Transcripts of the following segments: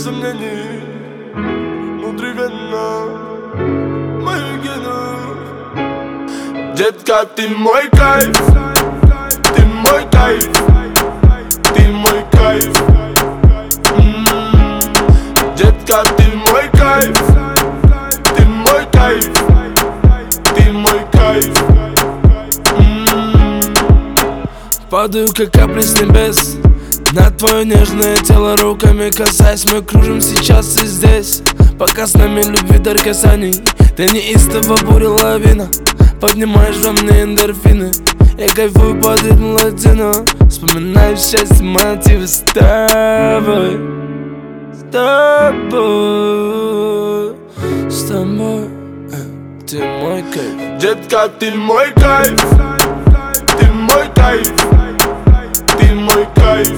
сомнений внутривенно мои гены. Детка, ты мой кайф, ты мой кайф, ты мой кайф. Детка, ты мой кайф, ты мой кайф, ты мой кайф. Падаю, как капли с небес на твое нежное тело, руками касаясь. Мы кружим сейчас и здесь, пока с нами любви дар касаний. Ты неистово буря лавина, поднимаешь во мне эндорфины. Я кайфую под ритм латино, вспоминаю счастье, мотивы с тобой. С тобой, с тобой, ты мой кайф. Детка, ты мой кайф, ты мой кайф, ты мой кайф.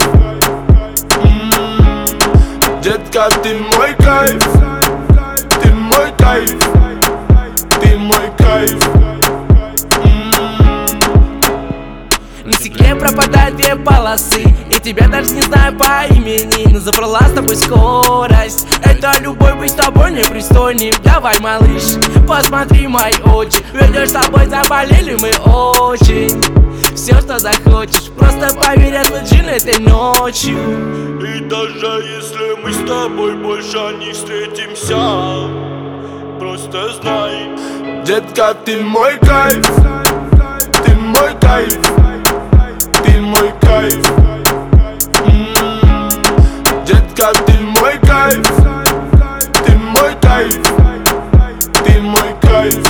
Детка, ты мой кайф, ты мой кайф, ты мой кайф. На стекле пропадают две полосы, и тебя даже не знаю по имени, но забрала с тобой скорость. Это любовь, быть с тобой непристойным. Давай, малыш, посмотри мои очи, ведь с тобой заболели мы очень. Все, что захочешь, просто поверь, отложи этой ночью. И даже если мы с тобой больше не встретимся, просто знай, детка, ты мой кайф, ты мой кайф, ты мой кайф. Детка, ты мой кайф, ты мой кайф, ты мой кайф.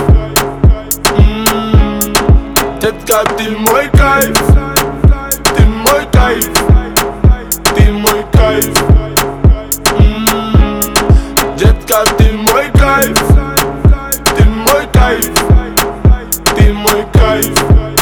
Детка, ты мой кайф, ты мой кайф, ты мой кайф. Детка, ты мой кайф, ты мой кайф, ты мой кайф.